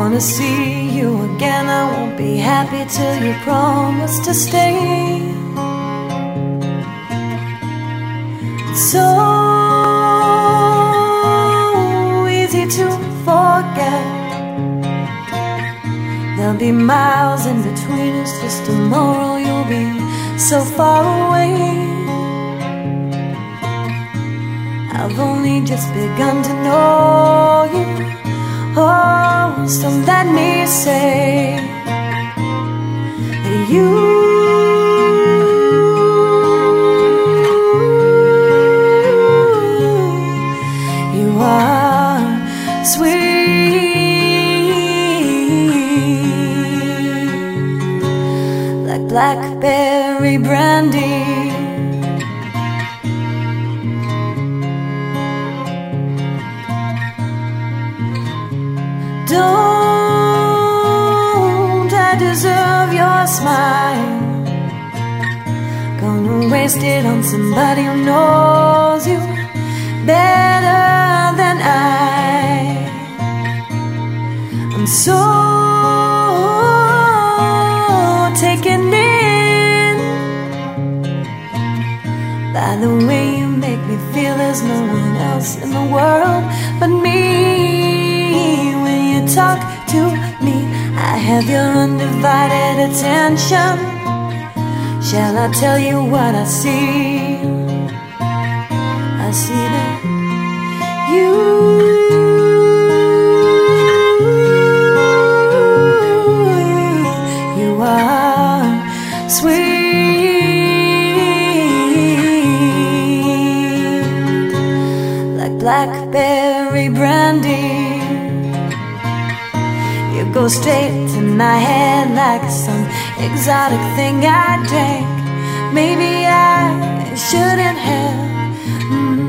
wanna see you again. I won't be happy till you promise to stay. It's so easy to forget. There'll be miles in between us. Just tomorrow you'll be so far away. I've only just begun to know you. Oh, so let me say that you are sweet like blackberry brandy. Don't I deserve your smile? Gonna waste it on somebody who knows you better than I'm so taken in by the way you make me feel. There's no one else in the world but me. Talk to me, I have your undivided attention. Shall I tell you what I see? I see that you are sweet like blackberry brandy. You go straight to my head like some exotic thing I drank. Maybe I shouldn't have.